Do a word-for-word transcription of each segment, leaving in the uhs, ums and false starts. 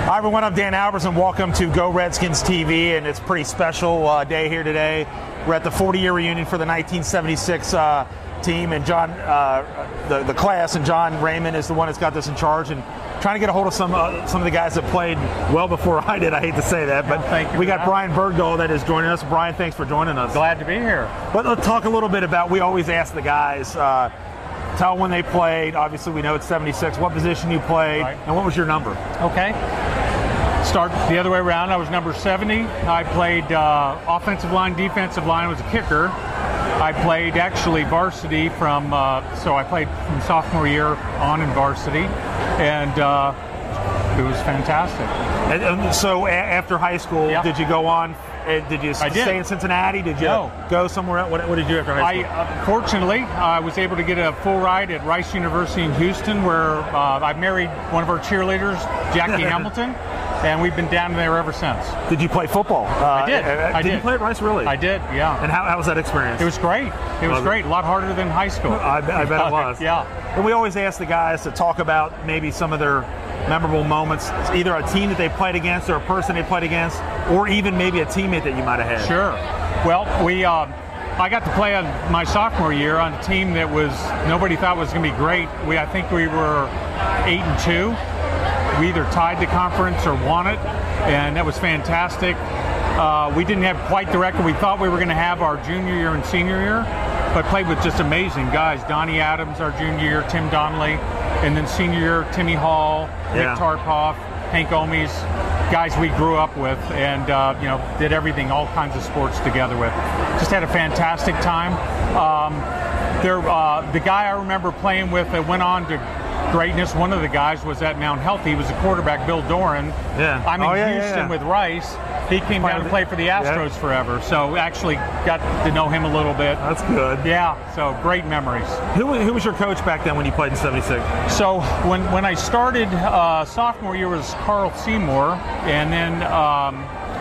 Hi everyone, I'm Dan Albers and welcome to Go Redskins T V, and it's a pretty special uh, day here today. We're at the forty-year reunion for the nineteen seventy-six uh, team, and John, uh, the, the class, and John Raymond is the one that's got this in charge, and trying to get a hold of some uh, some of the guys that played well before I did. I hate to say that, but well, we got Brian Bergdahl that is joining us. Brian, thanks for joining us. Glad to be here. But let's talk a little bit about, we always ask the guys, uh, tell when they played. Obviously, we know it's seventy-six. What position you played, right, and what was your number? Okay. Start the other way around. I was number seventy. I played uh, offensive line, defensive line. I was a kicker. I played actually varsity from, uh, so I played from sophomore year on in varsity, and uh, it was fantastic. And, and so a- after high school, yeah. did you go on? Uh, did you I stay did. in Cincinnati? Did you no. go somewhere else? What, what did you do after high school? I, uh, fortunately, I was able to get a full ride at Rice University in Houston, where uh, I married one of our cheerleaders, Jackie Hamilton. And we've been down there ever since. Did you play football? Uh, I did. Uh, I did, did you play at Rice, really? I did, yeah. And how, how was that experience? It was great. It was Love great. it. A lot harder than high school. I, I bet it was. Yeah. And we always ask the guys to talk about maybe some of their memorable moments, either a team that they played against or a person they played against, or even maybe a teammate that you might have had. Sure. Well, we... Uh, I got to play on my sophomore year on a team that was nobody thought was going to be great. We, I think we were eight and two. We either tied the conference or won it, and that was fantastic. Uh, we didn't have quite the record we thought we were going to have our junior year and senior year, but played with just amazing guys. Donnie Adams, our junior year, Tim Donnelly, and then senior year, Timmy Hall, yeah. Nick Tarpoff, Hank Omies, guys we grew up with, and uh, you know, did everything, all kinds of sports together with. Just had a fantastic time. Um, there, uh, the guy I remember playing with that went on to greatness, one of the guys was at Mount Healthy. He was a quarterback, Bill Doran. Yeah. I'm in oh, yeah, Houston yeah, yeah. with Rice. He came down to play for the Astros yeah. forever, so actually got to know him a little bit. That's good. Yeah, so great memories. Who, who was your coach back then when you played in seventy-six? So when, when I started, uh, sophomore year was Carl Seymour, and then um,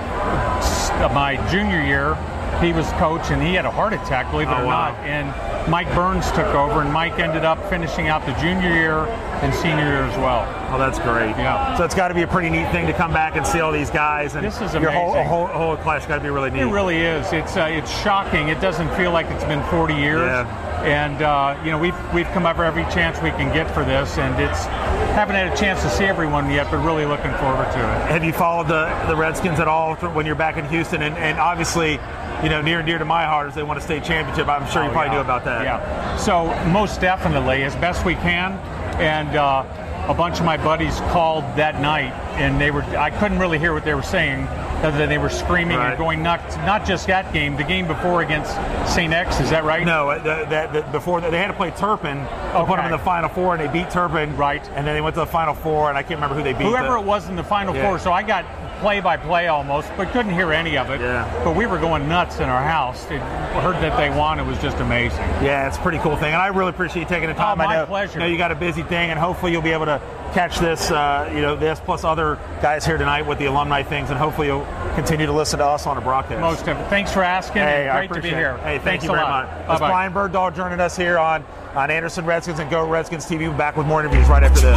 my junior year, he was coach, and he had a heart attack, believe it oh, or wow. not. And Mike Burns took over, and Mike ended up finishing out the junior year and senior year as well. Oh, that's great. Yeah. So it's got to be a pretty neat thing to come back and see all these guys. And this is your amazing. whole, whole, whole class got to be really neat. It really is. It's uh, it's shocking. It doesn't feel like it's been forty years. Yeah. And uh, you know, we've we've come up for every chance we can get for this, and it's haven't had a chance to see everyone yet, but really looking forward to it. Have you followed the the Redskins at all when you're back in Houston? And, and obviously, you know, near and dear to my heart is they want a state championship. I'm sure you oh, probably yeah. do about that. Yeah. So most definitely, as best we can, and uh, a bunch of my buddies called that night, and they were I couldn't really hear what they were saying, other than they were screaming right. and going nuts. Not just that game, the game before against Saint X, is that right? No, that, that, that before that, they had to play Turpin to okay. put them in the Final Four, and they beat Turpin. Right. And then they went to the Final Four, and I can't remember who they beat. Whoever the, it was in the Final yeah. Four. So I got play-by-play almost, but couldn't hear any of it. Yeah. But we were going nuts in our house. It, heard that they won. It was just amazing. Yeah, it's a pretty cool thing, and I really appreciate you taking the time. Oh, my I know, pleasure. know you got a busy thing, and hopefully you'll be able to catch this, uh, you know, this plus other guys here tonight with the alumni things, and hopefully you'll continue to listen to us on a broadcast. Most of it. Thanks for asking. Hey, Great to be it. here. Hey, thank Thanks you a very lot. much. Bye-bye. That's Brian Bergdahl joining us here on, on Anderson Redskins and Go Redskins T V. We'll be back with more interviews right after this.